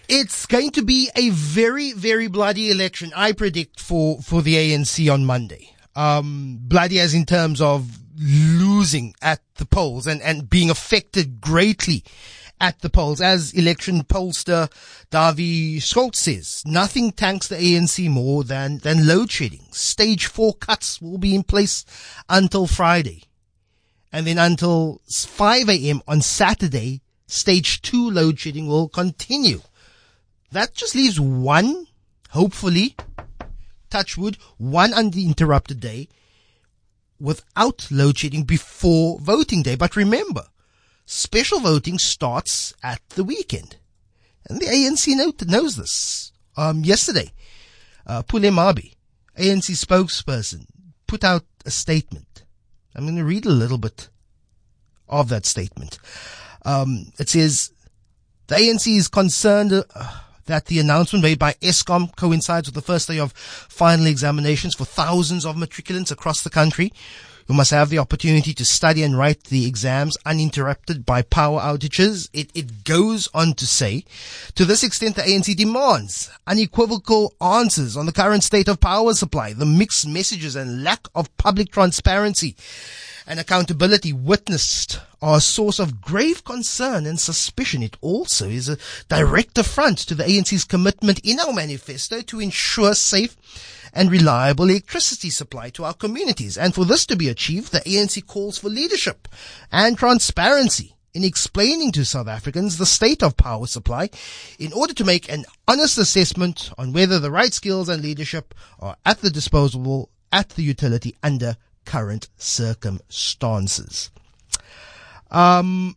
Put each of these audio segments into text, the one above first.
It's going to be a very, very bloody election, I predict, for the ANC on Monday. Bloody as in terms of losing at the polls and being affected greatly at the polls. As election pollster Davi Schultz says, nothing tanks the ANC more than load shedding. Stage 4 cuts will be in place until Friday. And then until 5 a.m. on Saturday, stage 2 load shedding will continue. That just leaves one, hopefully, touch wood, one uninterrupted day without load shedding before voting day. But remember, special voting starts at the weekend. And the ANC knows this. Yesterday, Pule Mabi, ANC spokesperson, put out a statement. I'm going to read a little bit of that statement. It says, the ANC is concerned that the announcement made by Eskom coincides with the first day of final examinations for thousands of matriculants across the country who must have the opportunity to study and write the exams uninterrupted by power outages. It goes on to say, to this extent, the ANC demands unequivocal answers on the current state of power supply, the mixed messages and lack of public transparency and accountability witnessed are a source of grave concern and suspicion. It also is a direct affront to the ANC's commitment in our manifesto to ensure safe and reliable electricity supply to our communities. And for this to be achieved, the ANC calls for leadership and transparency in explaining to South Africans the state of power supply in order to make an honest assessment on whether the right skills and leadership are at the disposal at the utility under current circumstances. An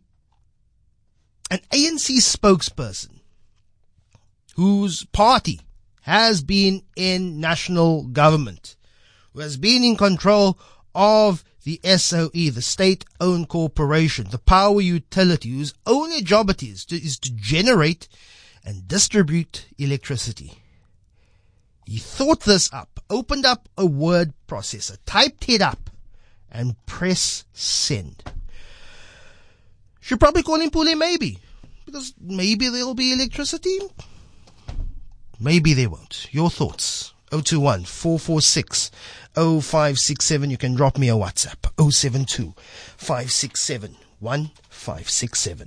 ANC spokesperson whose party has been in national government, who has been in control of the SOE, the state-owned corporation, the power utility, whose only job it is to generate and distribute electricity. He thought this up, opened up a word processor, typed it up, and press send. Should probably call him Pule maybe, because maybe there'll be electricity. Maybe there won't. Your thoughts. 021 446 0567. You can drop me a WhatsApp. 072 567 1567.